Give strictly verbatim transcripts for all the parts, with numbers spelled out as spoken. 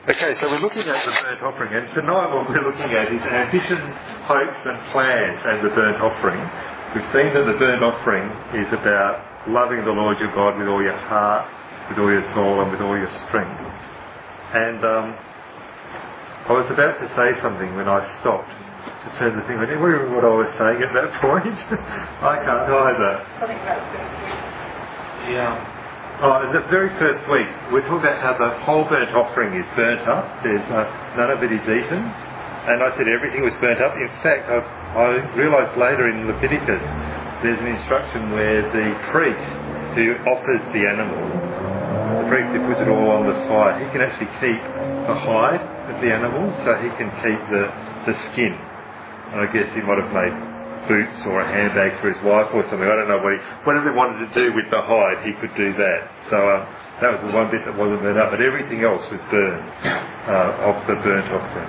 Okay, so we're looking at the burnt offering, and tonight what we're looking at is ambitions, hopes and plans and the burnt offering. We've seen that the burnt offering is about loving the Lord your God with all your heart, with all your soul and with all your strength. And um, I was about to say something when I stopped to turn the thing on. Do you remember what I was saying at that point? I can't either. Something about the first week. Yeah. Oh, the very first week, we're talking about how the whole burnt offering is burnt up. There's uh, none of it is eaten. And I said everything was burnt up. In fact, I, I realised later in Leviticus, there's an instruction where the priest who offers the animal, the priest who puts it all on the fire, he can actually keep the hide of the animal, so he can keep the, the skin. And I guess he might have made boots or a handbag for his wife or something. I don't know what he, whatever he wanted to do with the hide, he could do that. So um, that was the one bit that wasn't burnt up, but everything else was burned uh, of the burnt offering.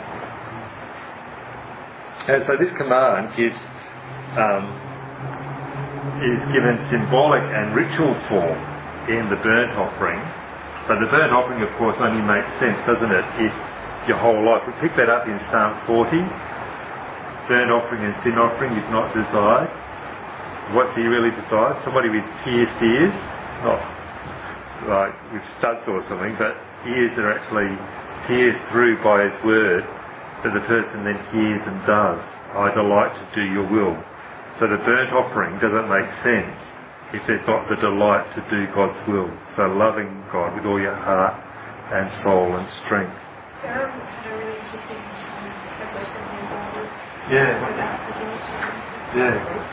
And so this command gives um, is given symbolic and ritual form in the burnt offering. But the burnt offering, of course, only makes sense, doesn't it, if your whole life. We pick that up in Psalm forty. Burnt offering and sin offering is not desired. What's he really desired? Somebody with pierced ears, not like with studs or something, but ears that are actually pierced through by his word, that the person then hears and does. I delight to do your will. So the burnt offering doesn't make sense if there's not the delight to do God's will. So loving God with all your heart and soul and strength. Sarah had a really interesting question. Yeah. Yeah.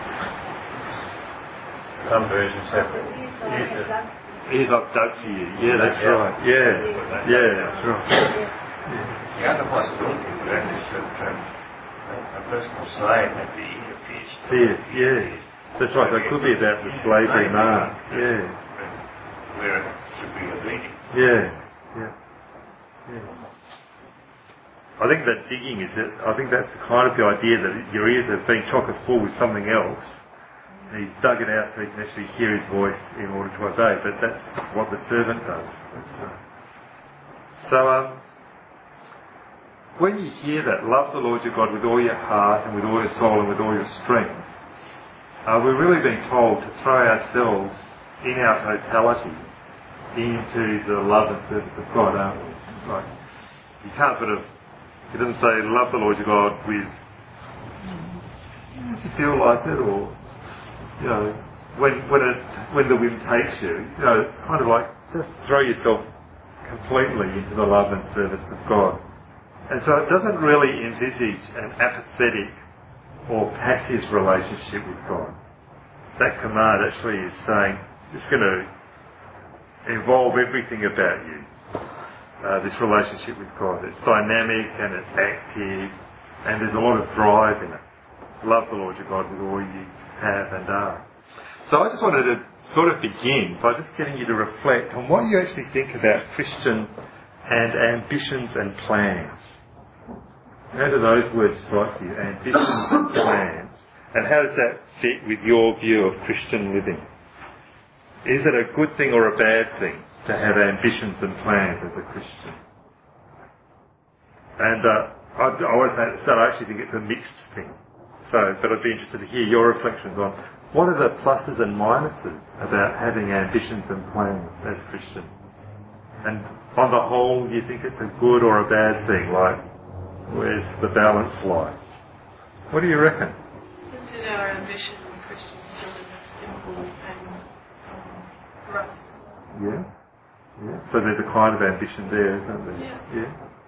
Some versions have ears, ears I've dug for you. Yeah, that's yeah. right. Yeah. Yeah, that's right. Yeah. The other possibility for that is that um, a personal slave had the ear pierced. Yeah, yeah. That's right. So it could be about the slavery mark. Yeah. Where it should be a bleeding. Yeah. Yeah. Yeah. I think that digging is it. I think that's kind of the idea that your ears have been chock full with something else, and he's dug it out so he can actually hear his voice in order to obey. But that's what the servant does. So, um, when you hear that, love the Lord your God with all your heart and with all your soul and with all your strength, uh, we're really being told to throw ourselves in our totality into the love and service of God. Um, like you can't sort of. It doesn't say love the Lord your God with if you feel like it, or you know when when it when the wind takes you. You know, it's kind of like just throw yourself completely into the love and service of God. And so it doesn't really envisage an apathetic or passive relationship with God. That command actually is saying it's going to involve everything about you. Uh, this relationship with God. It's dynamic and it's active and there's a lot of drive in it. Love the Lord your God with all you have and are. So I just wanted to sort of begin by just getting you to reflect on what you actually think about Christian and ambitions and plans. How do those words strike you? Ambitions and plans. And how does that fit with your view of Christian living? Is it a good thing or a bad thing to have ambitions and plans as a Christian? And uh, I, I always say at the start, I actually think it's a mixed thing. So, but I'd be interested to hear your reflections on what are the pluses and minuses about having ambitions and plans as Christians. And on the whole, do you think it's a good or a bad thing? Like, where's the balance lie? What do you reckon? Isn't it our ambition as Christians to live a simple and um, rough? Yeah. Yeah. So there's a kind of ambition there, isn't there? Yeah. Yeah.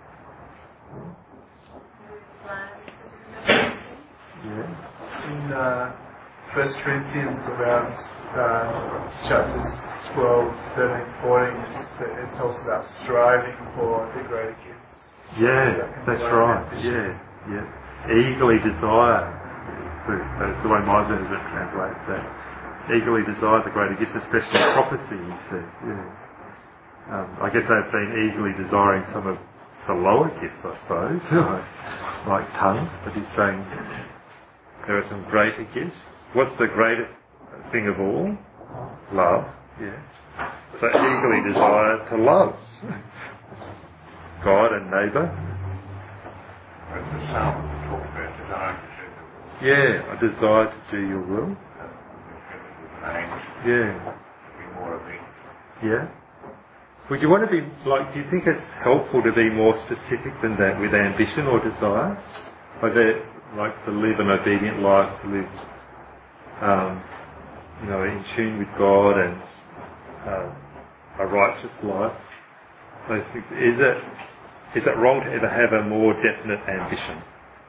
Yeah. In uh, First Corinthians, around uh, chapters twelve, thirteen, fourteen, it talks about striving for the greater gifts. Yeah, that's right. Yeah, yeah. Eagerly desire. That's the way my version translates that. Eagerly desire the greater gifts, especially prophecy, he says. Yeah. Um, I guess they've been eagerly desiring some of the lower gifts, I suppose, like, like tongues, but he's saying there are some greater gifts. What's the greatest thing of all? Love, yeah. So eagerly desire to love. God and neighbour. But the psalm talk about desire to do the will. Yeah, I desire to do your will. Aims Yeah. to be more of it. Yeah. Would you want to be, like, do you think it's helpful to be more specific than that with ambition or desire? Like, that, like to live an obedient life, to live, um, you know, in tune with God and uh, a righteous life. Those things. Is it, is it wrong to ever have a more definite ambition?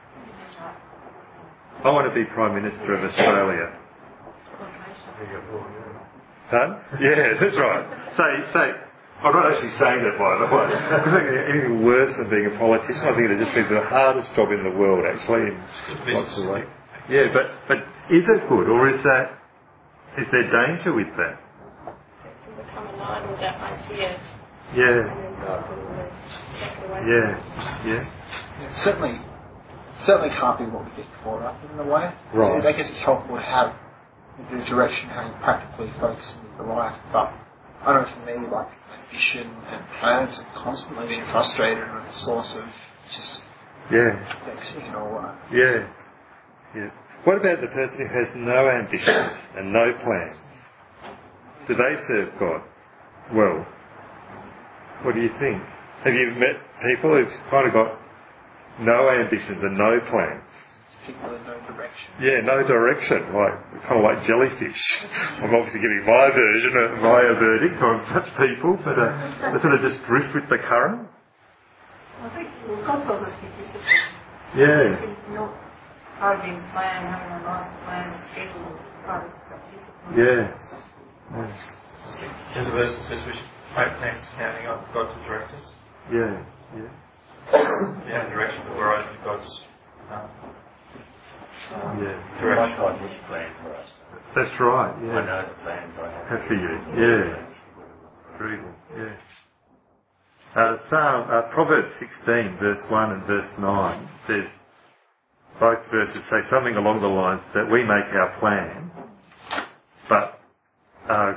I want to be Prime Minister of Australia. Huh? Yeah, that's right. Say, say, I'm not actually saying that, by the way. I don't think there's anything worse than being a politician. I think it just means the hardest job in the world, actually, in lots of ways. Yeah, but, but is it good, or is that, is there danger with that? To become aligned with that idea. Yeah. And then God can always take it away. Yeah, yeah. Yeah, certainly, certainly can't be what we get caught up in, in a way. Right. I guess it's helpful to have the direction how you practically focus in your life, but I don't know, for me, like, ambition and plans are constantly being frustrated and a source of just Yeah. vexing and all that. Yeah. Yeah. What about the person who has no ambitions and no plans? Do they serve God well? What do you think? Have you met people who've kind of got no ambitions and no plans? Particularly no direction. Yeah, no direction, like kind of like jellyfish. I'm obviously giving my version of my verdict on such people, but uh, they sort of just drift with the current. I think well, God tells us to be disciplined. Yeah. It's not part of being planned, having a nice plan, schedule is part of that discipline. Yeah. There's a verse that says we should make plans counting on God to direct us. Yeah. Yeah. We have direction, but we're open to God's um, um, Yeah. My God has planned for us. That's right. I Yeah. know the plans I have. Have for you. Yeah. Very good. Yeah. Uh, Psalm, uh, Proverbs sixteen, verse one and verse nine says, both verses say something along the lines that we make our plan, but uh,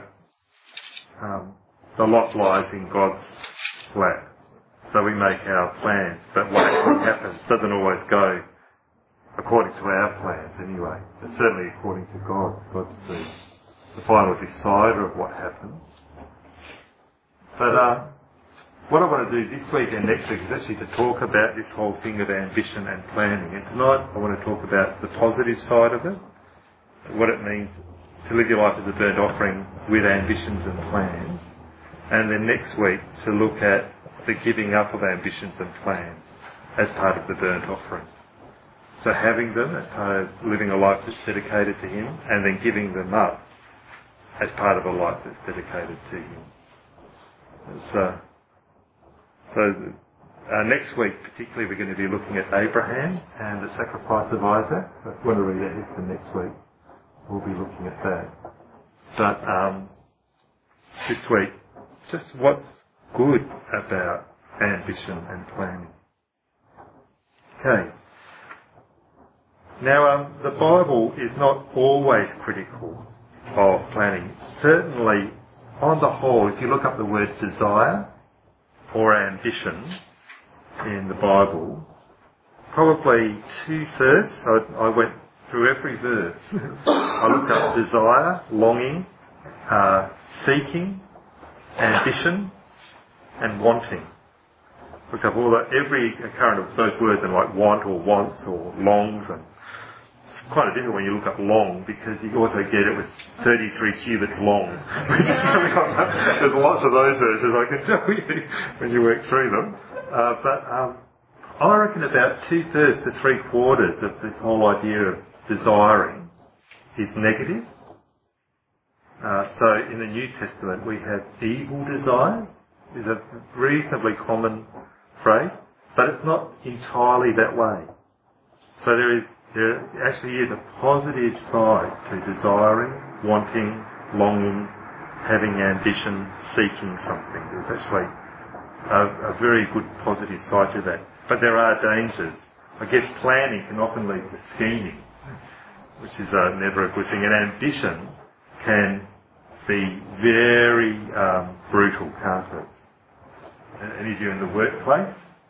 um, the lot lies in God's lap. So we make our plans, but what actually happens doesn't always go according to our plans anyway. But certainly according to God. God's the, the final decider of what happens. But uh, what I want to do this week and next week is actually to talk about this whole thing of ambition and planning. And tonight I want to talk about the positive side of it, what it means to live your life as a burnt offering with ambitions and plans. And then next week to look at the giving up of ambitions and plans as part of the burnt offering. So having them as part of living a life that's dedicated to Him, and then giving them up as part of a life that's dedicated to Him. So, so uh, next week particularly we're going to be looking at Abraham and the sacrifice of Isaac. So if you want to read ahead for next week, we'll be looking at that. But um, this week, just what's good about ambition and planning. Okay. Now, um, the Bible is not always critical of planning. Certainly, on the whole, if you look up the word desire or ambition in the Bible, probably two-thirds, I, I went through every verse. I looked up desire, longing, uh, seeking, ambition, and wanting. Look up all the, every occurrence of those words in like want or wants or longs, and it's kind of difficult when you look up long because you also get it with thirty-three cubits long. There's lots of those verses I can tell you when you work through them. Uh, but um, I reckon about two-thirds to three-quarters of this whole idea of desiring is negative. Uh, so in the New Testament we have evil desires, is a reasonably common phrase, but it's not entirely that way. So there is, there actually is a positive side to desiring, wanting, longing, having ambition, seeking something. There's actually a, a very good positive side to that. But there are dangers. I guess planning can often lead to scheming, which is uh, never a good thing. And ambition can be very um, brutal, can't it? Any of you in the workplace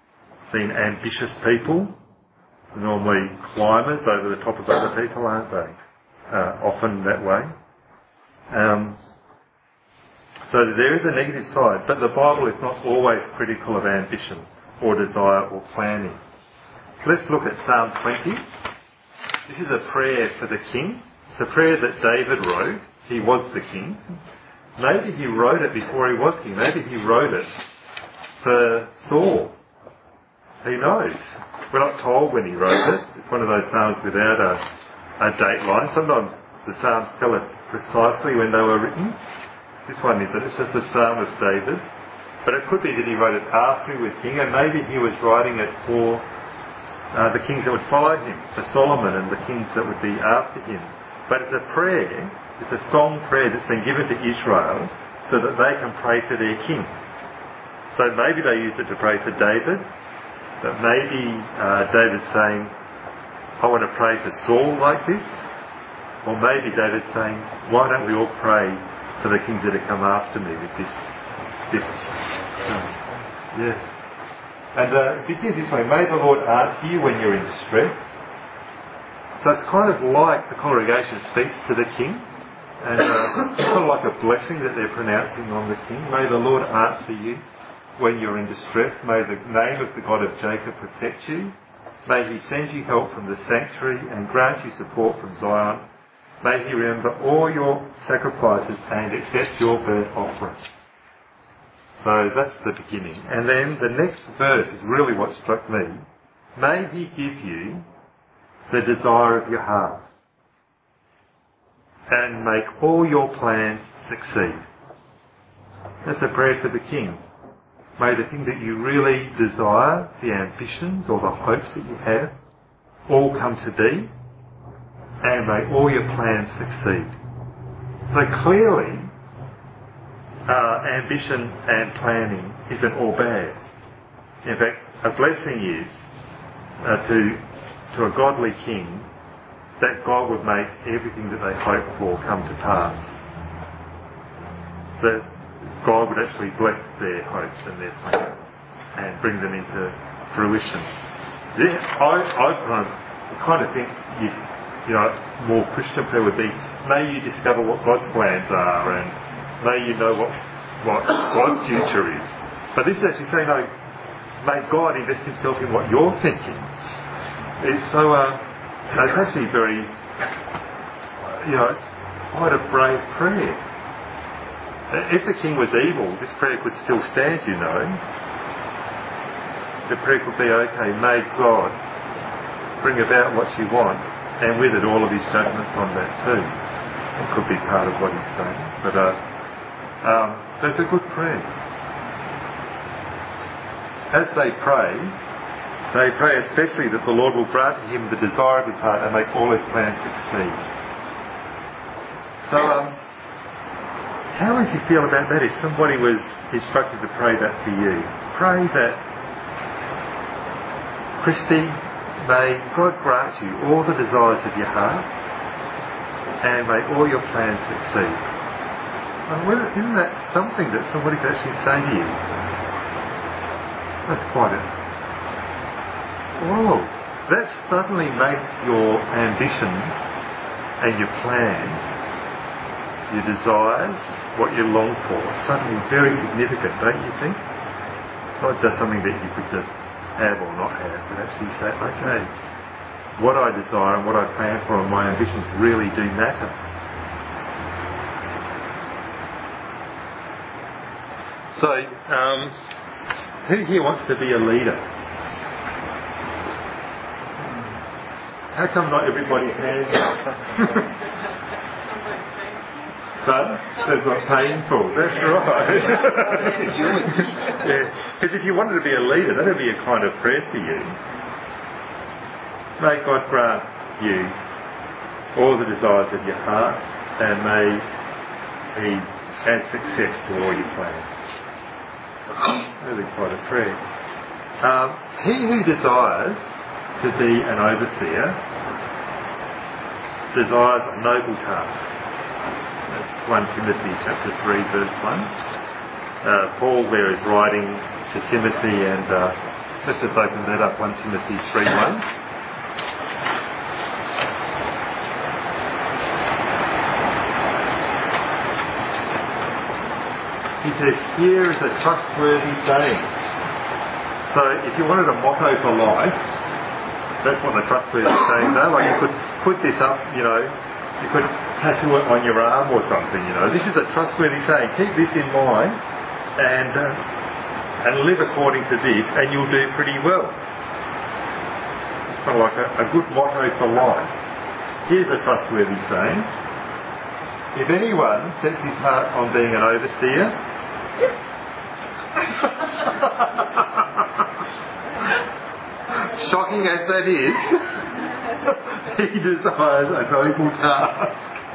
seen ambitious people, normally climbers over the top of other people, aren't they? Uh, often that way. Um, so there is a negative side, but the Bible is not always critical of ambition or desire or planning. Let's look at Psalm twenty. This is a prayer for the king. It's a prayer that David wrote. He was the king. Maybe he wrote it before he was king. Maybe he wrote it for Saul. Who knows? We're not told when he wrote it. It's one of those psalms without a, a date line. Sometimes the psalms tell us precisely when they were written. This one isn't. It's just a psalm of David. But it could be that he wrote it after he was king, and maybe he was writing it for Uh, the kings that would follow him, for Solomon and the kings that would be after him. But it's a prayer, it's a song prayer that's been given to Israel so that they can pray for their king. So maybe they used it to pray for David, but maybe uh, David's saying, I want to pray for Saul like this. Or maybe David's saying, why don't we all pray for the kings that have come after me with this, this, um, yeah. And uh, it begins this way, may the Lord answer you when you're in distress. So it's kind of like the congregation speaks to the king, and uh, it's kind of like a blessing that they're pronouncing on the king. May the Lord answer you when you're in distress. May the name of the God of Jacob protect you. May he send you help from the sanctuary and grant you support from Zion. May he remember all your sacrifices and accept your burnt offerings. So that's the beginning. And then the next verse is really what struck me. May he give you the desire of your heart and make all your plans succeed. That's a prayer for the king. May the thing that you really desire, the ambitions or the hopes that you have, all come to be, and may all your plans succeed. So clearly, Uh, ambition and planning isn't all bad. In fact, a blessing is uh, to to a godly king that God would make everything that they hope for come to pass. That God would actually bless their hopes and their plans and bring them into fruition. Yeah, I, I kind of, kind of think you, you know, more Christian prayer would be, may you discover what God's plans are, and may you know what, what God's future is. But this is actually saying, no, may God invest himself in what you're thinking. It's so, uh, it's actually very, you know, it's quite a brave prayer. If the king was evil, this prayer could still stand, you know. The prayer could be, okay, may God bring about what you want, and with it all of his judgments on that too. It could be part of what he's saying. But, uh, Um, that's a good prayer. As they pray, they pray especially that the Lord will grant him the desire of his heart and make all his plans succeed. So, um, how would you feel about that if somebody was instructed to pray that for you? Pray that, Christy, may God grant you all the desires of your heart and may all your plans succeed. Well, isn't that something that somebody could actually say to you? That's quite a... Whoa! That suddenly makes your ambitions and your plans, your desires, what you long for, suddenly very significant, don't you think? Not just something that you could just have or not have, but actually say, okay, what I desire and what I plan for and my ambitions really do matter. So, um, who here wants to be a leader? How come not everybody's hands up? But that's not painful. That's right. Yeah, because if you wanted to be a leader, that would be a kind of prayer for you. May God grant you all the desires of your heart, and may He add success to all your plans. Really quite a prayer. Um, he who desires to be an overseer desires a noble task. That's First Timothy chapter three verse one. Uh, Paul there is writing to Timothy, and uh, Let's just open that up, First Timothy three one. He says, here is a trustworthy saying. So if you wanted a motto for life, that's what the trustworthy sayings are. Like you could put this up, you know, you could tattoo it on your arm or something, you know. This is a trustworthy saying. Keep this in mind and uh, and live according to this and you'll do pretty well. It's kind of like a, a good motto for life. Here's a trustworthy saying. If anyone sets his heart on being an overseer, shocking as that is, he desires a noble task.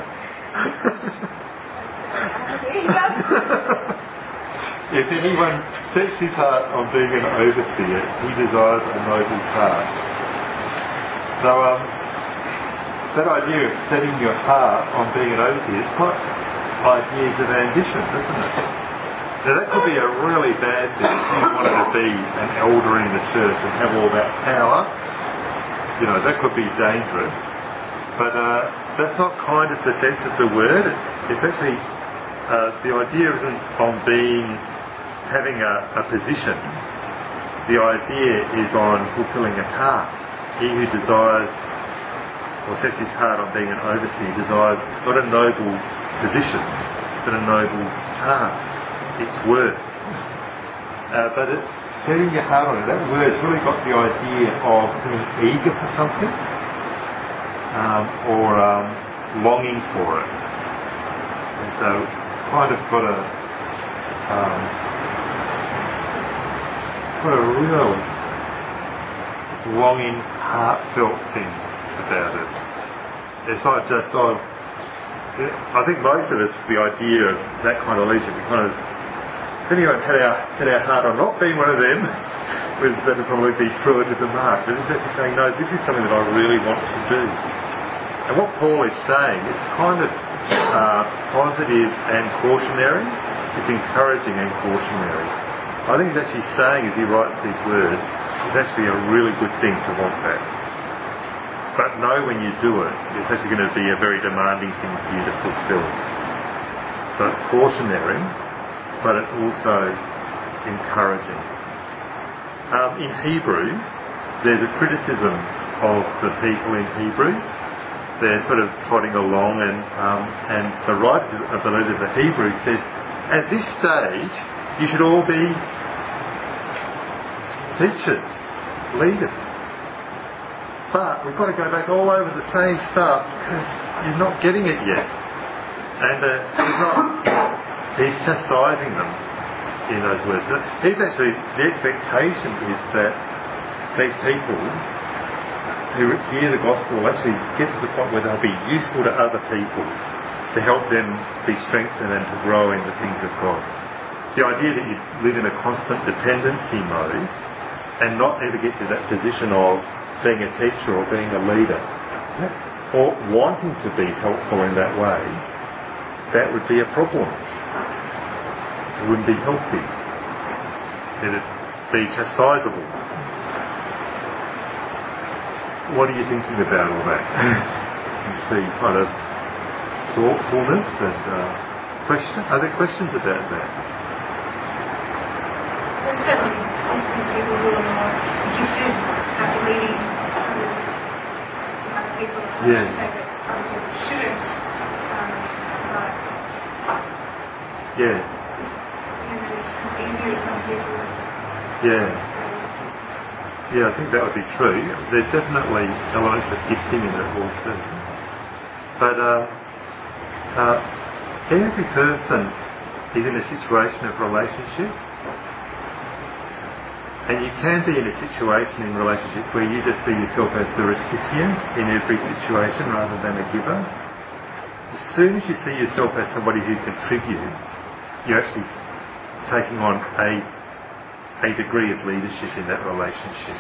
If anyone sets his heart on being an overseer, he desires a noble task. So, um, that idea of setting your heart on being an overseer is quite ideas of ambition, isn't it? Now that could be a really bad thing if you wanted to be an elder in the church and have all that power. You know, that could be dangerous. But uh, that's not kind of the sense of the word. It's, it's actually, uh, the idea isn't on being, having a, a position. The idea is on fulfilling a task. He who desires or sets his heart on being an overseer desires not a noble position, but a noble task. It's work. Uh, but it's setting your heart on it. That word's really got the idea of being eager for something um, or um, longing for it. And so kind of got a um, got a real longing, heartfelt thing about it. It's not just on. I think most of us, the idea of that kind of leadership, we kind of, if anyone had our, had our heart on not being one of them, that would probably be truer to the mark. But it's actually saying, no, this is something that I really want to do. And what Paul is saying, it's kind of uh, positive and cautionary. It's encouraging and cautionary. I think he's actually saying, as he writes these words, it's actually a really good thing to want that. But know when you do it, it's actually going to be a very demanding thing for you to fulfill. So it's cautionary, but it's also encouraging. Um, in Hebrews, there's a criticism of the people in Hebrews. They're sort of plodding along, and um, and the writer of the letter to Hebrews says, at this stage, you should all be teachers, leaders. But we've got to go back all over the same stuff because you're not getting it yet. And uh, he's not, he's chastising them in those words. He's actually, the expectation is that these people who hear the gospel will actually get to the point where they'll be useful to other people to help them be strengthened and to grow in the things of God. The idea that you live in a constant dependency mode and not ever get to that position of being a teacher or being a leader, or wanting to be helpful in that way, that would be a problem. It wouldn't be healthy. It'd be chastisable. What are you thinking about all that? You see kind of thoughtfulness and uh, question. Are there questions about that? There's certainly some people who are more gifted at leading other people. Yeah. Say that other people shouldn't. Um, but Yeah. you know, it's easier for some people. Yeah. Yeah, I think that would be true. There's definitely elements of gifting in it all too. But uh, uh, every person is in a situation of relationship. And you can be in a situation in relationships where you just see yourself as the recipient in every situation rather than a giver. As soon as you see yourself as somebody who contributes, you're actually taking on a a degree of leadership in that relationship.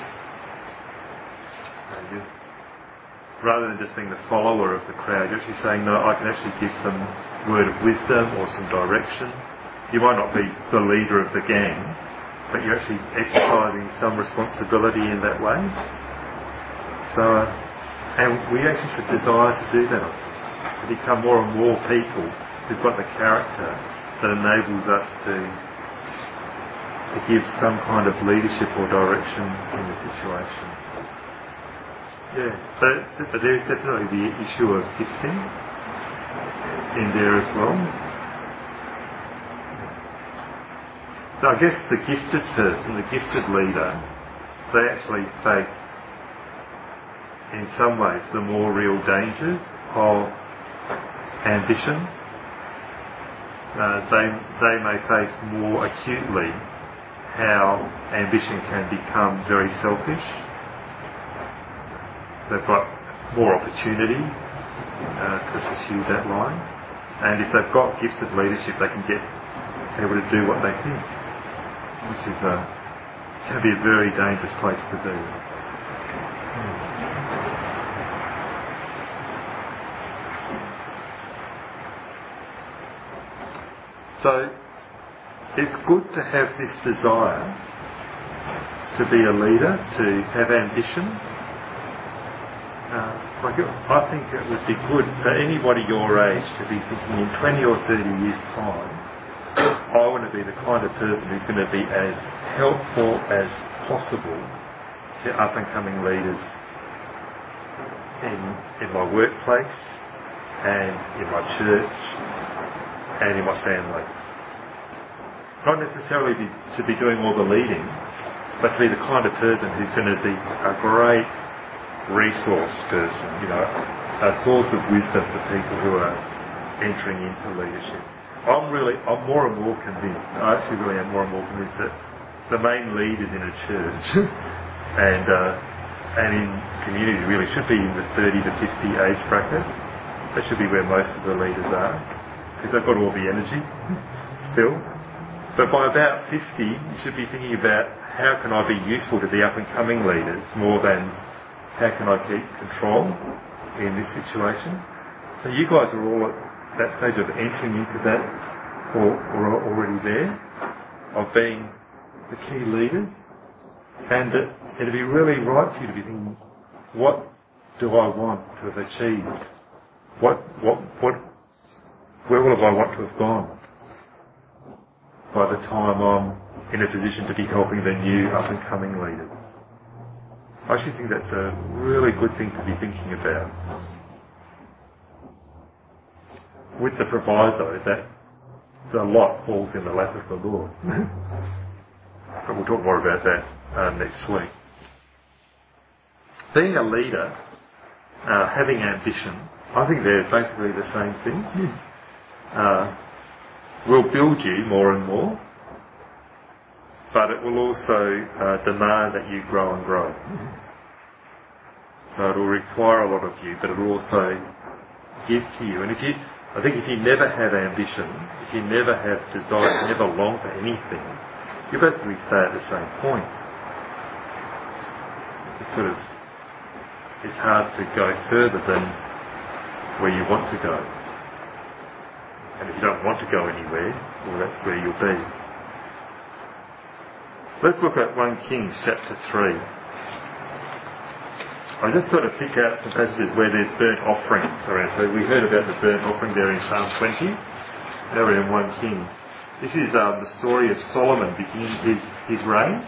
Rather than just being the follower of the crowd, you're actually saying, no, I can actually give some word of wisdom or some direction. You might not be the leader of the gang, but you're actually exercising some responsibility in that way. So, uh, and we actually should desire to do that, to become more and more people who've got the character that enables us to to give some kind of leadership or direction in the situation. Yeah, so, so there's definitely the issue of gifting in there as well. So I guess the gifted person, the gifted leader, they actually face, in some ways, the more real dangers of ambition. Uh, they, they may face more acutely how ambition can become very selfish. They've got more opportunity uh, to pursue that line. And if they've got gifts of leadership, they can get able to do what they think, which is a, can be a very dangerous place to be. So it's good to have this desire to be a leader, to have ambition. Uh, like I think it would be good for anybody your age to be thinking in twenty or thirty years' time, I want to be the kind of person who's going to be as helpful as possible to up-and-coming leaders in, in my workplace and in my church and in my family. Not necessarily be, to be doing all the leading, but to be the kind of person who's going to be a great resource person, you know, a source of wisdom for people who are entering into leadership. I'm really, I'm more and more convinced, I actually really am more and more convinced that the main leaders in a church and uh, and in community really should be in the thirty to fifty age bracket. That should be where most of the leaders are, because they've got all the energy still. But by about fifty, you should be thinking about how can I be useful to the up-and-coming leaders more than how can I keep control in this situation. So you guys are all at that stage of entering into that, or, or already there, of being the key leaders. And it, it'd be really right for you to be thinking, what do I want to have achieved? What, what, what, where will I want to have gone by the time I'm in a position to be helping the new up-and-coming leaders? I actually think that's a really good thing to be thinking about, with the proviso that a lot falls in the lap of the Lord. But we'll talk more about that uh, next week. Being a leader, uh, having ambition, I think they're basically the same thing. Uh, will build you more and more, but it will also uh, demand that you grow and grow. So it will require a lot of you, but it will also give to you. And if you, I think if you never have ambition, if you never have desire, if you never long for anything, you basically stay at the same point. It's sort of, it's hard to go further than where you want to go. And if you don't want to go anywhere, well, that's where you'll be. Let's look at First Kings chapter three. I just sort of pick out some passages where there's burnt offerings around. So we heard about the burnt offering there in Psalm twenty. Now we're in First Kings. This is um, the story of Solomon beginning his, his reign.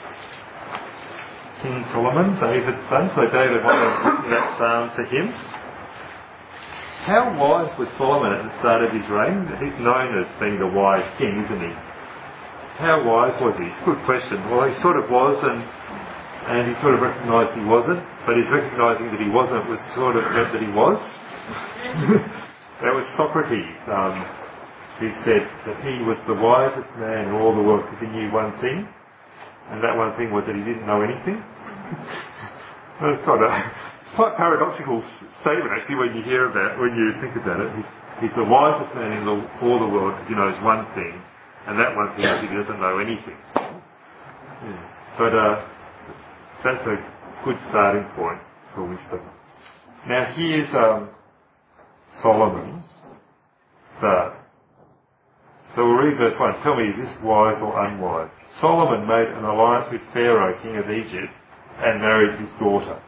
King Solomon, David's son. So David wanted that psalm to him. How wise was Solomon at the start of his reign? He's known as being the wise king, isn't he? How wise was he? It's a good question. Well, he sort of was, and and he sort of recognised he wasn't, but his recognising that he wasn't was sort of meant that he was. That was Socrates. Um, he said that he was the wisest man in all the world because he knew one thing, and that one thing was that he didn't know anything. Well, it's quite a quite paradoxical statement actually when you hear about when you think about it. He's, he's the wisest man in the, all the world because he knows one thing, and that one thing is he doesn't know anything. Yeah. But uh, that's a good starting point for wisdom. Now here's um, Solomon's start. So we'll read verse one. Tell me, is this wise or unwise? Solomon made an alliance with Pharaoh, king of Egypt, and married his daughter.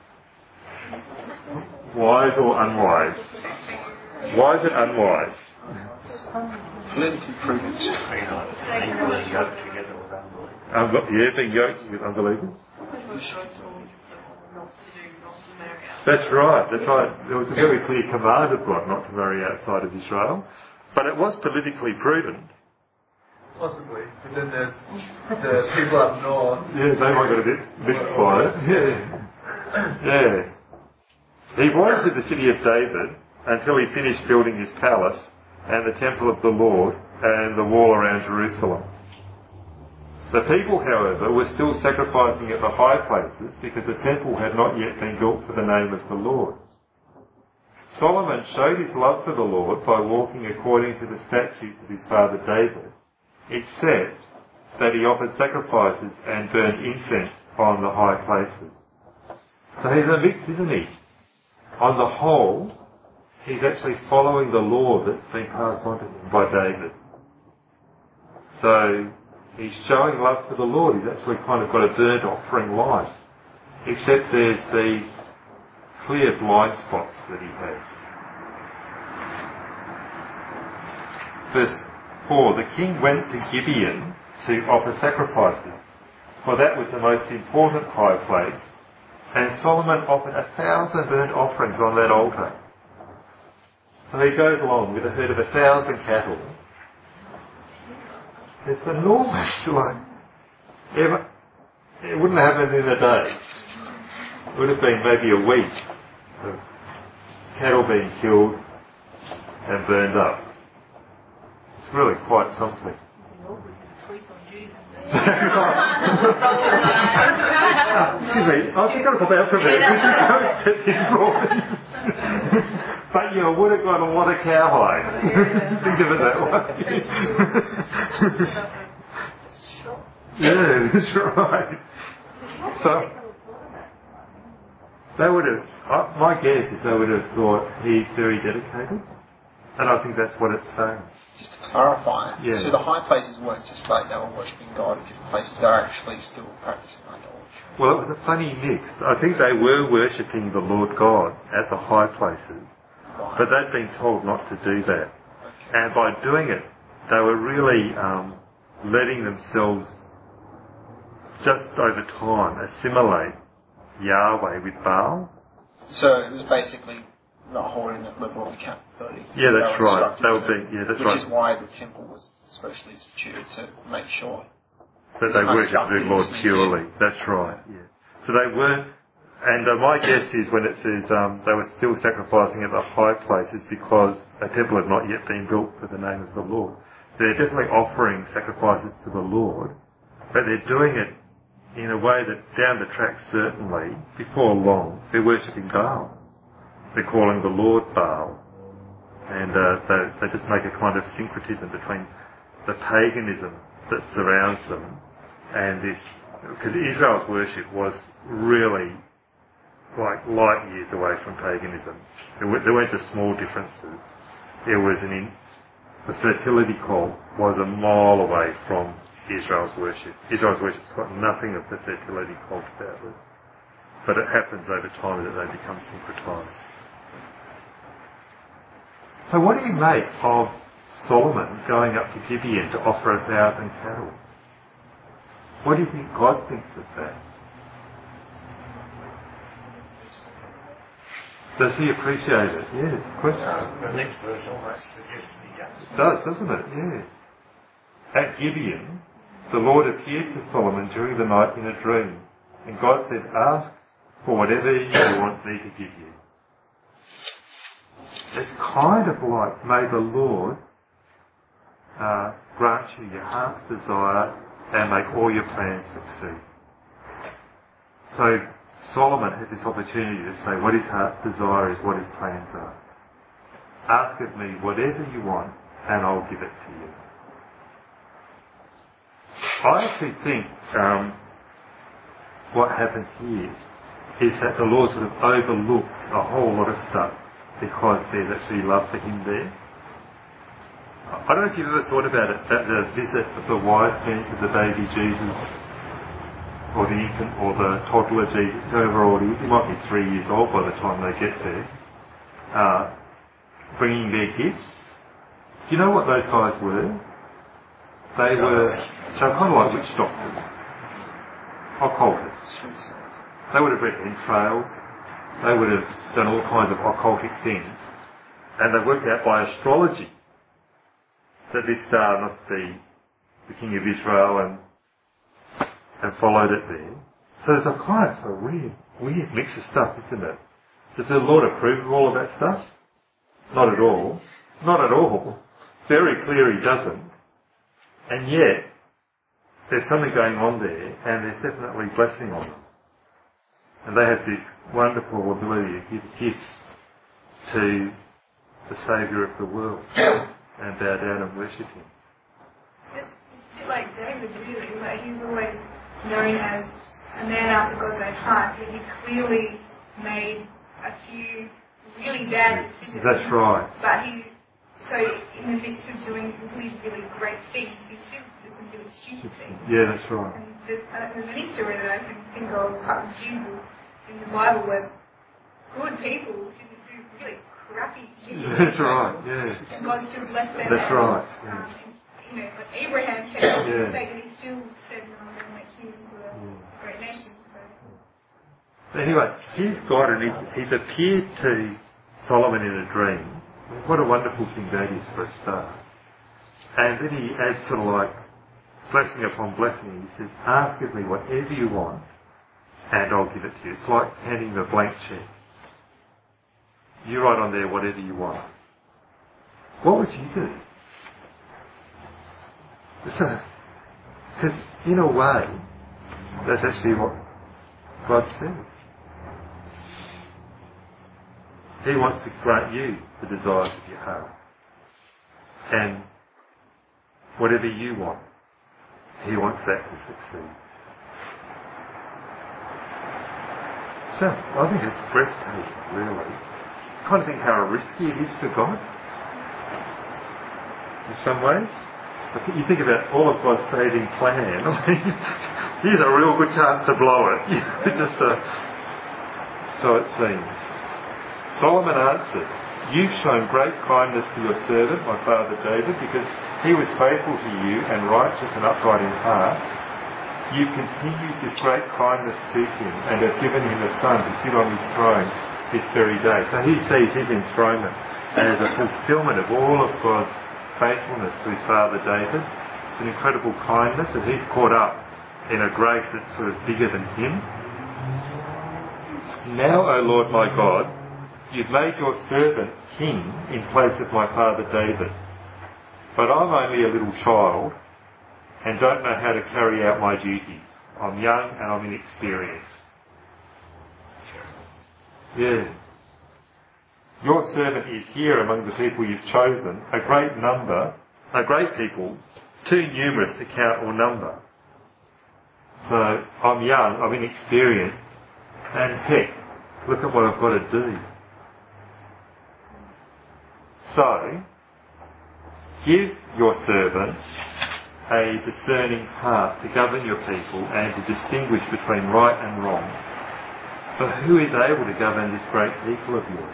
Wise or unwise? Wise and unwise? Politically prudent. Being yoked together with unbelievers. Um, yeah, being yoked with unbelievers. That's right, that's right. There was a very clear command of God not to marry outside of Israel. But it was politically prudent. Possibly. But then there's the people up north. Yeah, they might get a bit, bit quiet. Yeah. Yeah. He was in the city of David until he finished building his palace and the temple of the Lord and the wall around Jerusalem. The people, however, were still sacrificing at the high places because the temple had not yet been built for the name of the Lord. Solomon showed his love for the Lord by walking according to the statutes of his father David, except that he offered sacrifices and burned incense on the high places. So he's a mix, isn't he? On the whole, he's actually following the law that's been passed on to him by David. So he's showing love for the Lord. He's actually kind of got a burnt offering life. Except there's these clear blind spots that he has. Verse four, the king went to Gibeon to offer sacrifices, for that was the most important high place, and Solomon offered a thousand burnt offerings on that altar. So he goes along with a herd of a thousand cattle. It's enormous, like, it, it wouldn't happen in a day. It would have been maybe a week of cattle being killed and burned up. It's really quite something. Excuse me, I've just got to pop out for a minute. This is so difficult. But you would have got a lot of cowhide. Think of it that way. Yeah, that's right. So, they would have, uh, my guess is they would have thought he's very dedicated. And I think that's what it's saying. Just to clarify, yeah. So the high places weren't just like they were worshipping God at different places, they were actually still practicing idolatry. Well, it was a funny mix. I think they were worshipping the Lord God at the high places, right. But they'd been told not to do that. Okay. And by doing it, they were really um, letting themselves just over time assimilate Yahweh with Baal. So it was basically not holding that level of accountability. Yeah, that's right. That would be, yeah, that's which right. Which is why the temple was especially instituted to make sure that they worshipped the Lord purely. That's right. Yeah. So they weren't, and uh, my guess is when it says um, they were still sacrificing at the high places because a temple had not yet been built for the name of the Lord. They're definitely offering sacrifices to the Lord, but they're doing it in a way that down the track certainly, before long, they're worshipping Baal. They're calling the Lord Baal. And uh, they, they just make a kind of syncretism between the paganism that surrounds them and this, because Israel's worship was really like light years away from paganism. There, were, there weren't just small differences. There was an in, the fertility cult was a mile away from Israel's worship. Israel's worship's got nothing of the fertility cult about it. But it happens over time that they become syncretized. So what do you make of Solomon going up to Gibeon to offer a thousand cattle? What do you think God thinks of that? Does he appreciate it? Yes, question. Uh, the next verse almost suggests he does. It does, doesn't it? Yeah. At Gibeon, the Lord appeared to Solomon during the night in a dream, and God said, ask for whatever you want me to give you. It's kind of like, may the Lord uh, grant you your heart's desire and make all your plans succeed. So Solomon has this opportunity to say what his heart's desire is, what his plans are. Ask of me whatever you want and I'll give it to you. I actually think um, what happens here is that the Lord sort of overlooks a whole lot of stuff because there's actually love for him there. I don't know if you've ever thought about it, that the visit of the wise men to the baby Jesus, or the infant, or the toddler Jesus, however old he is, he might be three years old by the time they get there, uh, bringing their gifts. Do you know what those guys were? They were, they were kind of like witch doctors, occultists. They would have read entrails, they would have done all kinds of occultic things, and they worked out by astrology that this star must be the King of Israel, and and followed it there. So it's a kind of a weird, weird mix of stuff, isn't it? Does the Lord approve of all of that stuff? Not at all. Not at all. Very clear he doesn't. And yet, there's something going on there, and there's definitely blessing on them. And they have this wonderful ability to give gifts to the Saviour of the world and bow down and worship him. It's a bit like David, really. Like, he's always known as a man after God's own heart, but he clearly made a few really bad decisions. That's right. But he, so in the midst of doing really, really great things, he still doesn't do a stupid thing. Yeah, that's right. And there's, uh, there's many stories that I can think of, apart from Jesus, in the Bible, where good people didn't do really crappy things. That's right, yeah. And God still blessed them. That's right. Yeah. Um, and, you know, like Abraham kept on Yeah. mistake, and he still said, no, I'm going to make you into a Yeah. great nation. So. Anyway, here's God, and he's, he's appeared to Solomon in a dream. What a wonderful thing that is for a start. And then he adds sort of like blessing upon blessing. He says, ask of me whatever you want, and I'll give it to you. It's like handing the blank check. You write on there whatever you want. What would you do? Because in a way, that's actually what God says. He wants to grant you the desires of your heart. And whatever you want, he wants that to succeed. So, I think it's breathtaking, really. I kind of think how risky it is for God. In some ways. You think about all of God's saving plan. I mean, here's a real good chance to blow it. Just a, so it seems. Solomon answered, you've shown great kindness to your servant, my father David, because he was faithful to you and righteous and upright in heart. You've continued this great kindness to him and have given him a son to sit on his throne this very day. So he sees his enthronement as a fulfilment of all of God's faithfulness to his father David. It's an incredible kindness, and he's caught up in a grace that's sort of bigger than him. Now, O Lord my God, you've made your servant king in place of my father David. But I'm only a little child and don't know how to carry out my duties. I'm young and I'm inexperienced. Yeah. Your servant is here among the people you've chosen, a great number, a great people, too numerous to count or number. So I'm young, I'm inexperienced, and heck, look at what I've got to do. So, give your servant a discerning heart to govern your people and to distinguish between right and wrong. So who is able to govern this great people of yours?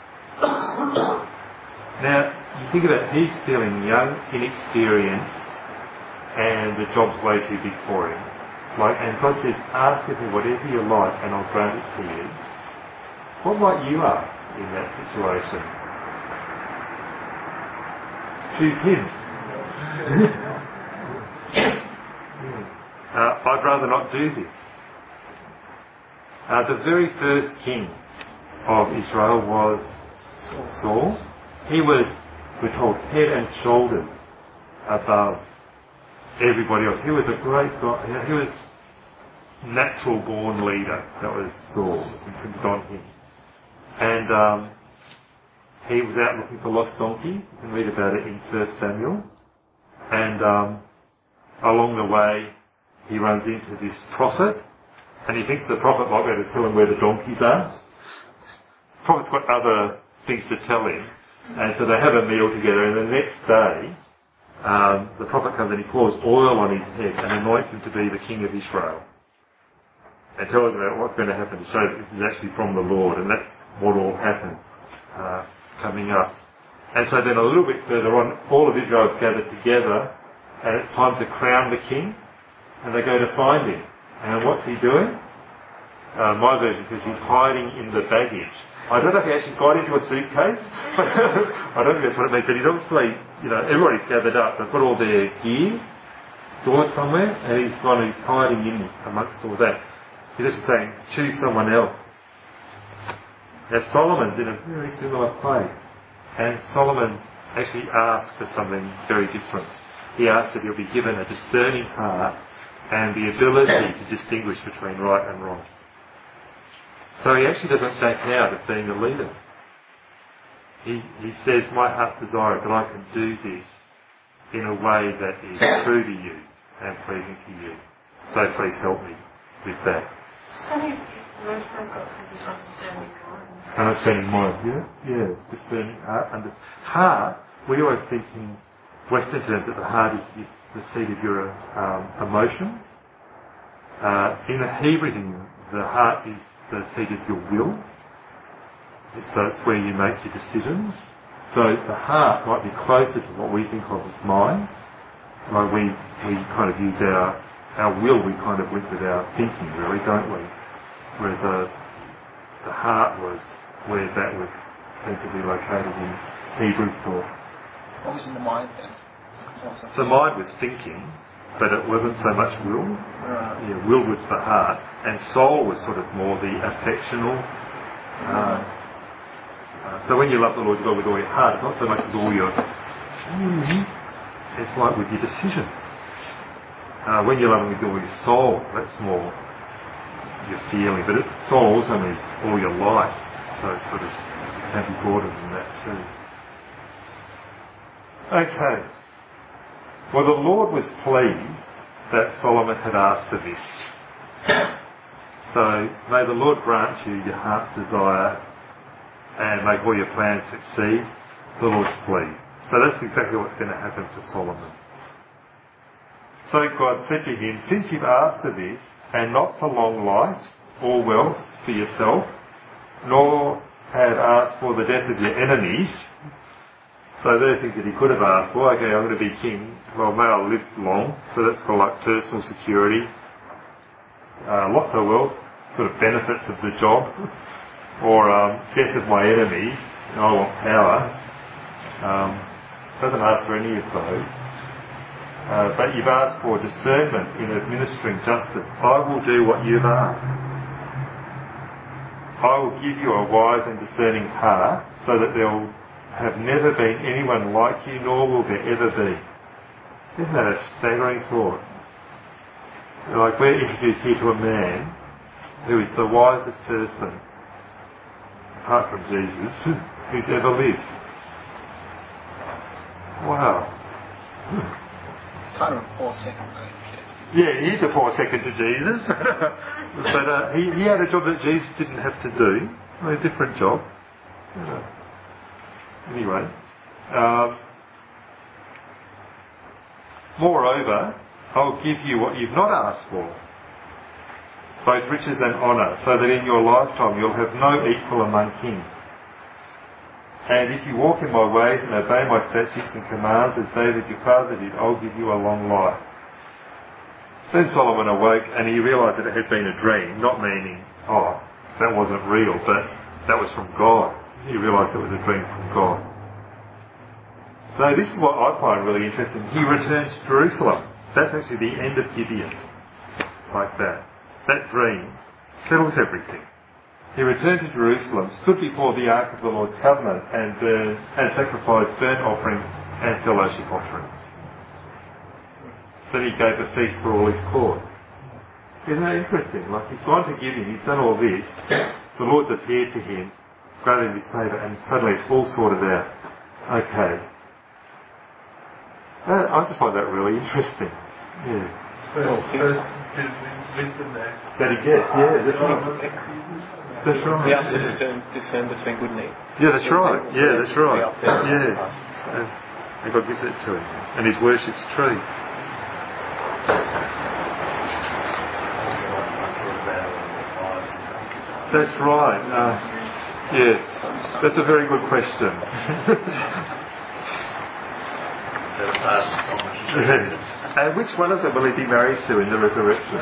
Now, you think about it, he's feeling young, inexperienced, and the job's way too big for him. Like, and God says, ask of me whatever you like and I'll grant it to you. What might you ask in that situation? Choose him. uh, I'd rather not do this. Uh, the very first king of Israel was Saul. He was, we're told, head and shoulders above everybody else. He was a great guy. He was natural born leader. That was Saul. We couldn't on him. And um, he was out looking for lost donkeys. You can read about it in First Samuel. And um, along the way, he runs into this prophet, and he thinks the prophet might be able to tell him where the donkeys are. The prophet's got other things to tell him, And so they have a meal together, and the next day, um, the prophet comes and he pours oil on his head and anoints him to be the king of Israel. And tells them about what's going to happen to show that this is actually from the Lord, and that's what all happens uh, coming up. And so then a little bit further on, all of Israel is gathered together, and it's time to crown the king, and they go to find him. And what's he doing? Uh, my version says he's hiding in the baggage. I don't know if he actually got into a suitcase. I don't think that's what it means, but he's obviously, you know, everybody's gathered up. They've got all their gear stored somewhere, and he's kind of hiding in amongst all that. He's just saying, choose someone else. Now Solomon's in a very similar place. And Solomon actually asks for something very different. He asks that he'll be given a discerning heart and the ability to distinguish between right and wrong. So he actually doesn't back out of being a leader. He, he says, my heart's desire that I can do this in a way that is true to you and pleasing to you. So please help me with that. Understanding mind, yeah? Yeah, discerning heart. Under, heart, we always think in Western terms that the heart is, is the seat of your um, emotions. Uh, in the Hebrew thing, the heart is the seat of your will. So it's where you make your decisions. So the heart might be closer to what we think of as mind. Like we, we kind of use our, our will, we kind of went with our thinking really, don't we? Whereas the, the heart was where that was meant to be located in Hebrew thought. What was in the mind then? The mind was thinking, but it wasn't so much will. Right. Yeah, will was the heart, and soul was sort of more the affectional. Uh, uh, so when you love the Lord God with all your heart, it's not so much with all your. It's like with your decision. Uh, when you love Him with all your soul, that's more your feeling. But it, soul also means all your life, so it's sort of can be broader than that too. Okay. Well, the Lord was pleased that Solomon had asked for this. So may the Lord grant you your heart's desire and make all your plans succeed. The Lord's pleased. So that's exactly what's going to happen to Solomon. So God said to him, since you've asked for this, and not for long life or wealth for yourself, nor had asked for the death of your enemies. So there are things that he could have asked, well, okay, I'm going to be king. Well, may I live long. So that's called like personal security. Uh, lots of wealth, sort of benefits of the job. Or um, death of my enemies. I want power. Um, doesn't ask for any of those. Uh, but you've asked for discernment in administering justice. I will do what you've asked. I will give you a wise and discerning heart so that there will have never been anyone like you, nor will there ever be. Isn't that a staggering thought? Like we're introduced here to a man who is the wisest person, apart from Jesus, who's ever lived. Wow. Kind of a poor second though. Yeah, he's a poor second to Jesus. but uh, he, he had a job that Jesus didn't have to do. A different job. Yeah. Anyway. Um, moreover, I'll give you what you've not asked for, both riches and honour, so that in your lifetime you'll have no equal among kings. And if you walk in my ways and obey my statutes and commands as David your father did, I'll give you a long life. Then Solomon awoke and he realised that it had been a dream, not meaning, oh, that wasn't real, but that was from God. He realised it was a dream from God. So this is what I find really interesting. He returned to Jerusalem. That's actually the end of Gibeon. Like that. That dream settles everything. He returned to Jerusalem, stood before the ark of the Lord's covenant and burned, and sacrificed burnt offerings and fellowship offerings. Then he gave a feast for all his court. Isn't that interesting? Like he's gone to Gibeon, he's done all this, the Lord's appeared to him, granted his favour, and suddenly it's all sorted out. Okay. Uh, I just find that really interesting. Yeah. First, Oh, first bit of wisdom there. That he gets, yeah, that's right. That's The right. answer Yeah. is to discern between good and evil. Yeah, that's right. Yeah, that's right. Yeah. Yeah. And, and God gives it to him. And his worship's true. That's right. Uh, yes. That's a very good question. And which one of them will he be married to in the resurrection?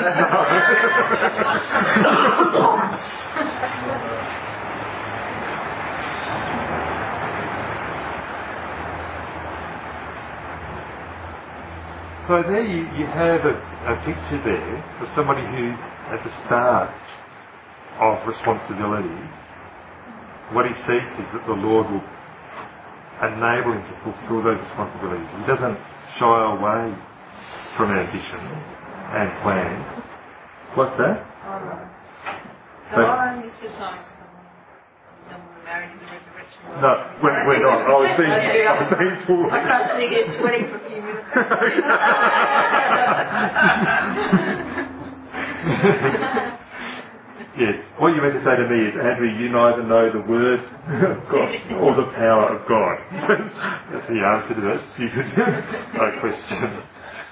So there you, you have a, a picture there of somebody who's at the start of responsibility. What he seeks is that the Lord will enable him to fulfill those responsibilities. He doesn't shy away from ambition and plans. What's that? So I only said nice. Don't want to marry in the resurrection. No, we're, we're not. I was being, I was being foolish. I tried to get sweating for a few minutes. Yes. What you meant to say to me is, Andrew, you neither know the word of God or the power of God. That's the answer to that stupid uh, question.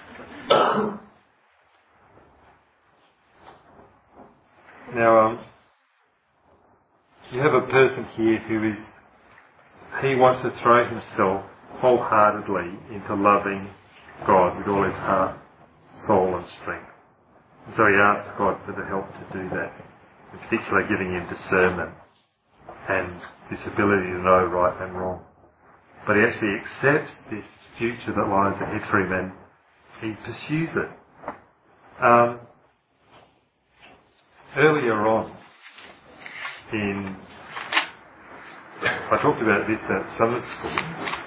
Now, um, you have a person here who is, he wants to throw himself wholeheartedly into loving God with all his heart, soul and strength. And so he asks God for the help to do that, in particular giving him discernment and this ability to know right and wrong. But he actually accepts this future that lies ahead for him and he pursues it. Um, earlier on, in I talked about this at Sunday school,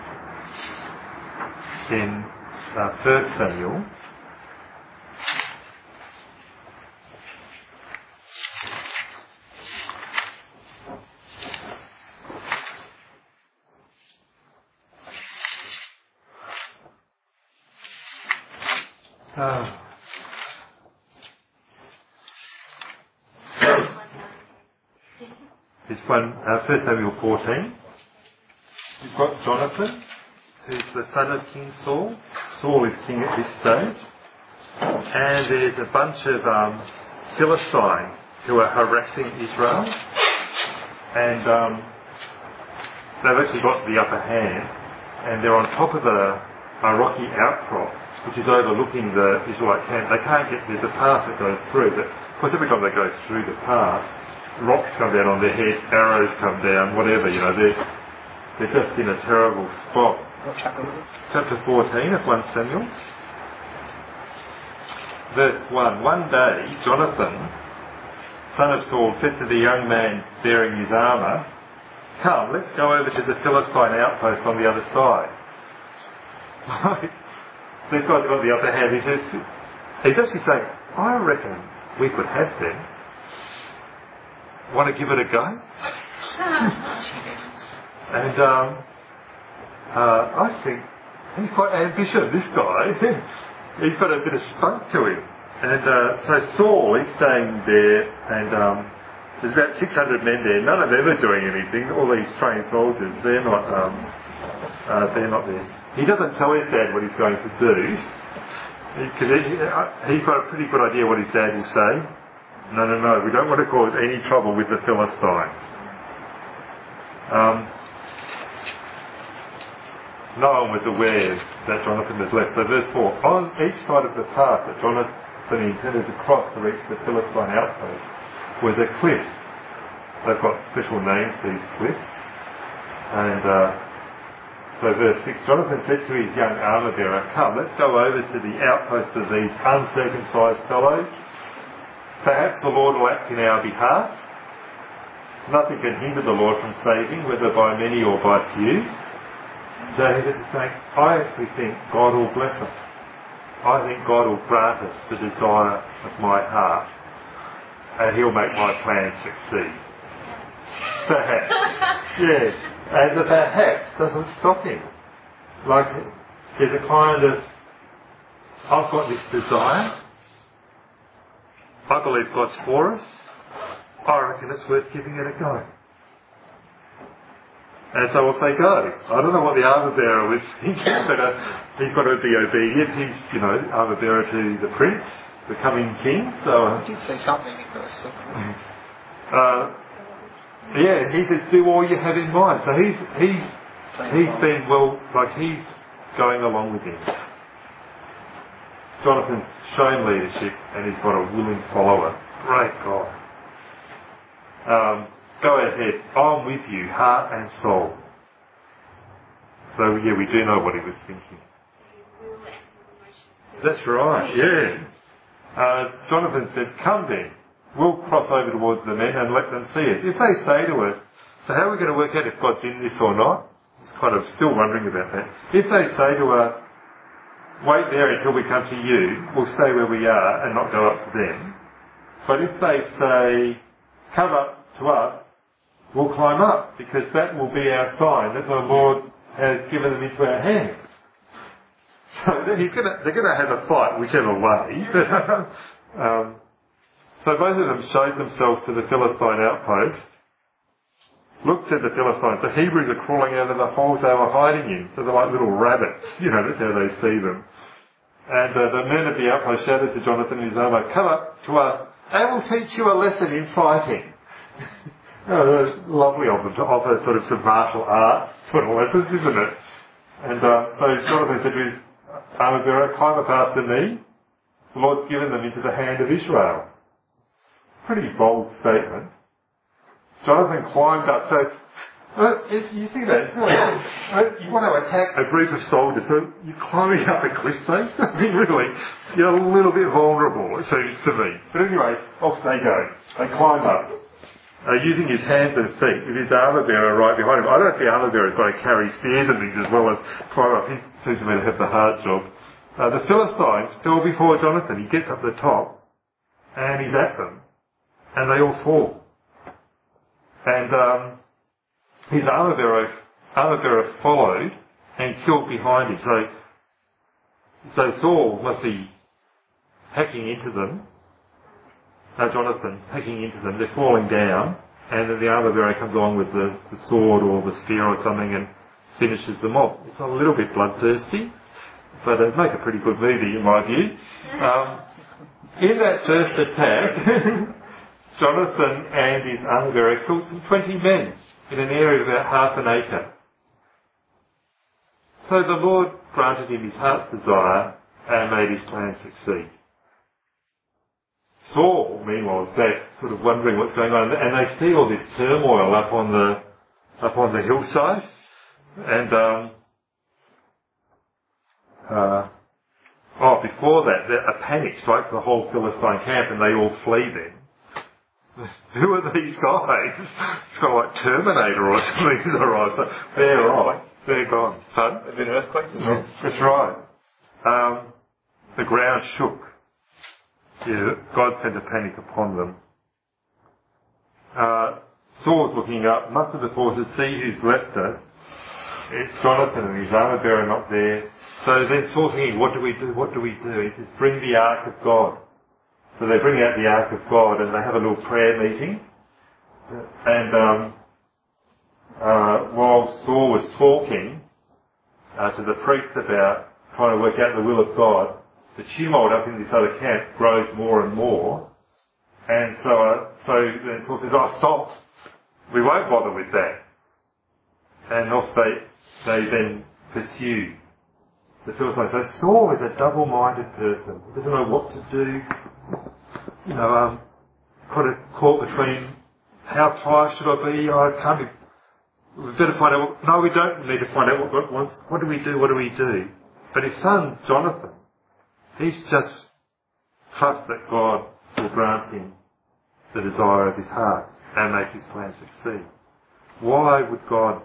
in uh, First Samuel, uh, This one, uh, First Samuel fourteen. You've got Jonathan, who's the son of King Saul. Saul is king at this stage. And there's a bunch of um, Philistines who are harassing Israel. And um, they've actually got the upper hand. And they're on top of a, a rocky outcrop, which is overlooking the Israelite camp. They can't get, there's a path that goes through. But of course, every time they go through the path, rocks come down on their head, arrows come down, whatever, you know, they're, they're just in a terrible spot. What chapter is it? Chapter fourteen of First Samuel. Verse one. One day, Jonathan, son of Saul, said to the young man bearing his armour, "Come, let's go over to the Philistine outpost on the other side." This guy's got the upper hand. He says, he's actually saying, "I reckon we could have them. Want to give it a go?" And um, uh, I think he's quite ambitious, this guy. He's got a bit of spunk to him. And uh, so Saul is staying there, and um, there's about six hundred men there. None of them are doing anything. All these trained soldiers, they're not. Um, uh, they're not there. He doesn't tell his dad what he's going to do, because he, he's got a pretty good idea what his dad will say. No, no, no, we don't want to cause any trouble with the Philistine. Um, no one was aware that Jonathan was left. So verse four, on each side of the path that Jonathan intended to cross to reach the Philistine outpost was a cliff. They've got special names, these cliffs. And uh, so verse six, Jonathan said to his young armour bearer, "Come, let's go over to the outpost of these uncircumcised fellows. Perhaps the Lord will act in our behalf. Nothing can hinder the Lord from saving, whether by many or by few." So he was saying, I actually think God will bless us. I think God will grant us the desire of my heart, and He'll make my plan succeed. Perhaps. Yes. And the perhaps doesn't stop him. Like, there's a kind of, I've got this desire, I believe God's for us. I reckon it's worth giving it a go. And so off they go. I don't know what the armour bearer was thinking, but uh, he's got to be obedient. He's, you know, armour bearer to the prince, the coming king. So uh, I did say something in verse seven. Uh, yeah, he says, do all you have in mind. So he's he's he's been well, like he's going along with him. Jonathan's shown leadership, and he's got a willing follower. Great God. Um, go ahead. I'm with you, heart and soul. So yeah, we do know what he was thinking. That's right. Yeah. Uh, Jonathan said, "Come then. We'll cross over towards the men and let them see it." If they say to us, so how are we going to work out if God's in this or not? It's kind of still wondering about that. If they say to us, wait there until we come to you, we'll stay where we are and not go up to them. But if they say, come up to us, we'll climb up, because that will be our sign that the Lord has given them into our hands. So he's gonna, they're going to have a fight whichever way. um, So both of them showed themselves to the Philistine outpost. Look, said the Philistines, the Hebrews are crawling out of the holes they were hiding in. So they're like little rabbits. You know, that's how they see them. And uh, the men of the outpost shouted to Jonathan and his armour, come up to us, and we'll teach you a lesson in fighting. Oh, that's lovely of them to offer sort of some martial arts sort of lessons, isn't it? And uh, so Jonathan said to his armour bearer, climb up after me. The Lord's given them into the hand of Israel. Pretty bold statement. Jonathan climbed up. So, uh, you see that? It's really, uh, you want to attack a group of soldiers, so you're climbing up a cliff face? I mean, really, you're a little bit vulnerable, it seems to me. But anyway, off they go. They climb up, uh, using his hands and feet, with his armour bearer right behind him. I don't know if the armour bearer's got to carry spears and things as well as climb up. He seems to me to have the hard job. Uh, the Philistines fell before Jonathan. He gets up the top, and he's at them. And they all fall. And um, his armour bearer, armour bearer followed and killed behind him. So, so Saul must be hacking into them. Uh, Jonathan hacking into them. They're falling down, and then the armour bearer comes along with the, the sword or the spear or something and finishes them off. It's a little bit bloodthirsty, but it'd make a pretty good movie in my view. Um, in that first attack, Jonathan and his armour bearer killed some twenty men in an area of about half an acre. So the Lord granted him his heart's desire and made his plan succeed. Saul, meanwhile, is back sort of wondering what's going on, and they see all this turmoil up on the up on the hillside, and um, uh, oh, before that, a panic strikes the whole Philistine camp, and they all flee then. Who are these guys? It's kind of like Terminator or something. So they're right. They're gone. Son? There's been earthquakes as well. That's right. Um, the ground shook. Yeah, God sent a panic upon them. Uh, Saul's looking up. Muster the forces, see who's left us. It's Jonathan and his armour bearer not there. So then Saul's thinking, what do we do? What do we do? He says, bring the ark of God. So they bring out the Ark of God and they have a little prayer meeting. And um, uh, while Saul was talking uh, to the priest about trying to work out the will of God, the tumult up in this other camp grows more and more. And so, uh, so then Saul says, oh, stop. We won't bother with that. And off they, they then pursue the Philistines. So Saul is a double-minded person. He doesn't know what to do. You know, um, kind of caught between how pious should I be? I can't be. We better find out. What, no, we don't need to find out what God wants. What do we do? What do we do? But his son Jonathan, he's just trust that God will grant him the desire of his heart and make his plan succeed. Why would God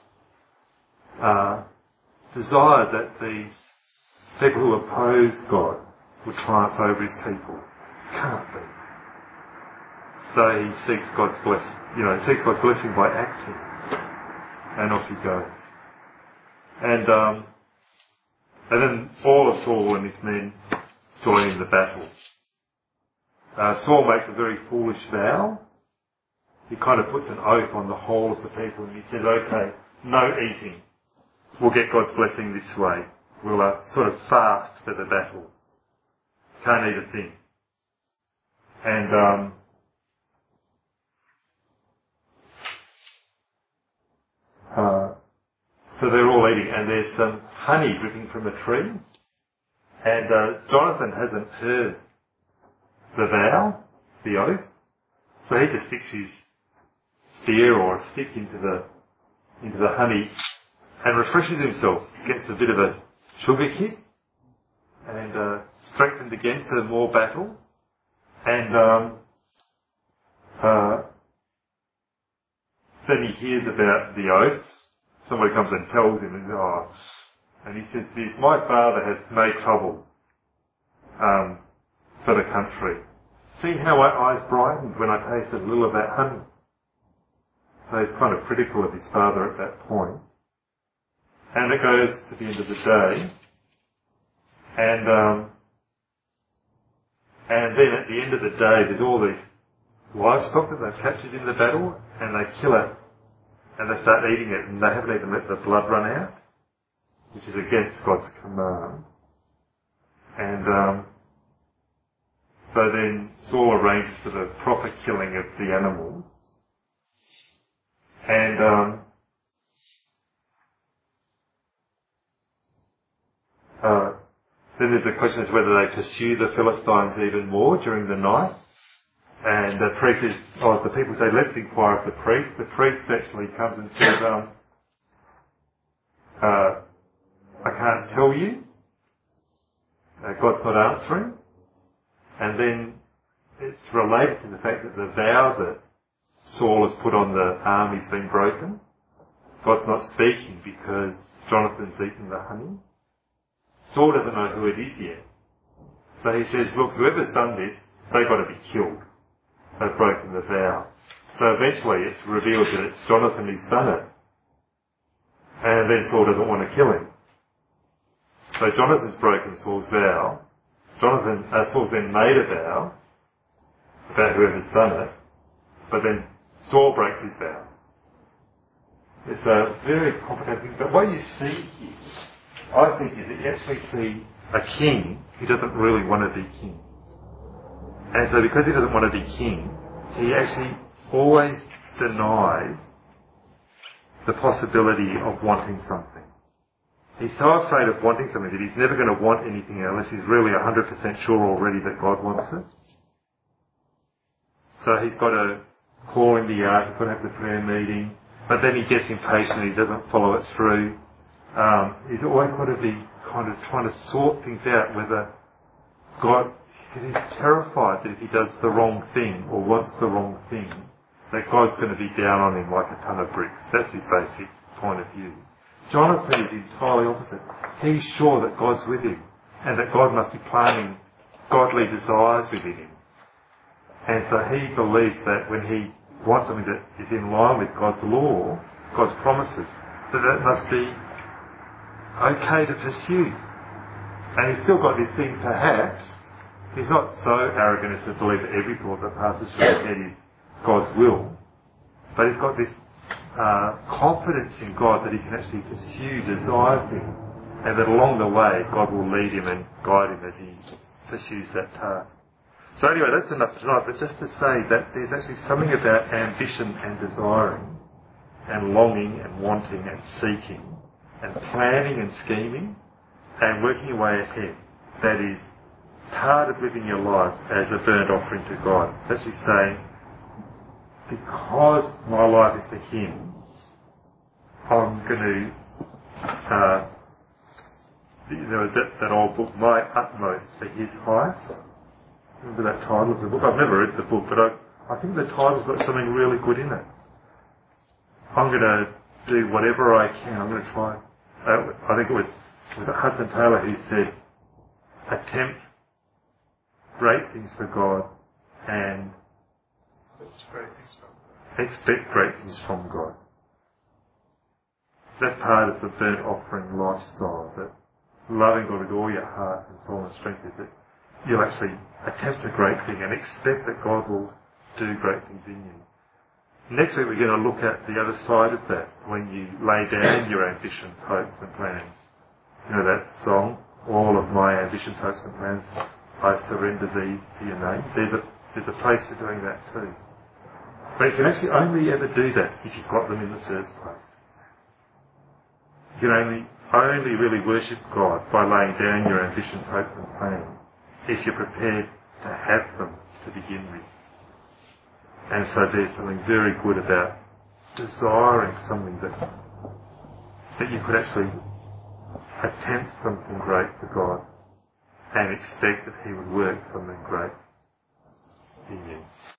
uh, desire that these people who oppose God would triumph over his people? Can't be. So he seeks God's blessing, you know, seeks God's blessing by acting. And off he goes. And, um, and then all of Saul and his men join in the battle. uh, Saul makes a very foolish vow. He kind of puts an oath on the whole of the people and he says, okay, no eating. We'll get God's blessing this way. We'll uh, sort of fast for the battle. Can't eat a thing. And um, uh, so they're all eating, and there's some honey dripping from a tree. And uh, Jonathan hasn't heard the vow, the oath, so he just sticks his spear or a stick into the into the honey and refreshes himself. Gets a bit of a sugar kick and uh, strengthened again for more battle. And um, uh, then he hears about the oath. Somebody comes and tells him, and, oh, and he says, this, my father has made trouble um, for the country. See how my eyes brightened when I tasted a little of that honey. So he's kind of critical of his father at that point. And it goes to the end of the day. And um, and then at the end of the day, there's all these livestock that they've captured in the battle, and they kill it, and they start eating it, and they haven't even let the blood run out, which is against God's command. And um, so then Saul arranges for the proper killing of the animals. And um, uh, then there's the question as whether they pursue the Philistines even more during the night. And the priest is, oh, the people say, let's inquire of the priest. The priest actually comes and says, um, uh, I can't tell you. Uh, God's not answering. And then it's related to the fact that the vow that Saul has put on the army's been broken. God's not speaking because Jonathan's eaten the honey. Saul doesn't know who it is yet. So he says, look, whoever's done this, they've got to be killed. They've broken the vow. So eventually it's revealed that it's Jonathan who's done it. And then Saul doesn't want to kill him. So Jonathan's broken Saul's vow. Jonathan, uh, Saul's then made a vow about whoever's done it. But then Saul breaks his vow. It's a very complicated thing. But what you see here, I think, is that you actually see a king who doesn't really want to be king. And so because he doesn't want to be king, he actually always denies the possibility of wanting something. He's so afraid of wanting something that he's never going to want anything unless he's really one hundred percent sure already that God wants it. So he's got to call in the ark, he's got to have the prayer meeting, but then he gets impatient and he doesn't follow it through. Um, he's always got to be kind of trying to sort things out whether God, because he's terrified that if he does the wrong thing or wants the wrong thing, that God's going to be down on him like a ton of bricks. That's his basic point of view. Jonathan is entirely opposite. He's sure that God's with him and that God must be planting godly desires within him. And so he believes that when he wants something that is in line with God's law, God's promises, that that must be okay to pursue. And he's still got this thing, perhaps, he's not so arrogant as to believe that every thought that passes through his head is God's will, but he's got this uh, confidence in God that he can actually pursue desire things, and that along the way God will lead him and guide him as he pursues that task. So anyway, that's enough tonight, but just to say that there's actually something about ambition and desiring and longing and wanting and seeking and planning and scheming and working your way ahead that is part of living your life as a burnt offering to God. It's actually saying, because my life is for Him, I'm going to, uh, there was that, that old book, My Utmost for His Highest. Remember that title of the book? I've never read the book, but I, I think the title's got something really good in it. I'm going to do whatever I can. I'm going to try. Uh, I think it was, was it Hudson Taylor who said, attempt great things for God and expect great things from God. That's part of the burnt offering lifestyle, that loving God with all your heart and soul and strength is that you'll actually attempt a great thing and expect that God will do great things in you. Next week we're going to look at the other side of that, when you lay down your ambitions, hopes and plans. You know that song, all of my ambitions, hopes and plans, I surrender these to your name. There's a, there's a place for doing that too. But you can actually only ever do that if you've got them in the first place. You can only, only really worship God by laying down your ambitions, hopes and plans if you're prepared to have them to begin with. And so there's something very good about desiring something that that you could actually attempt something great for God and expect that He would work something great in you.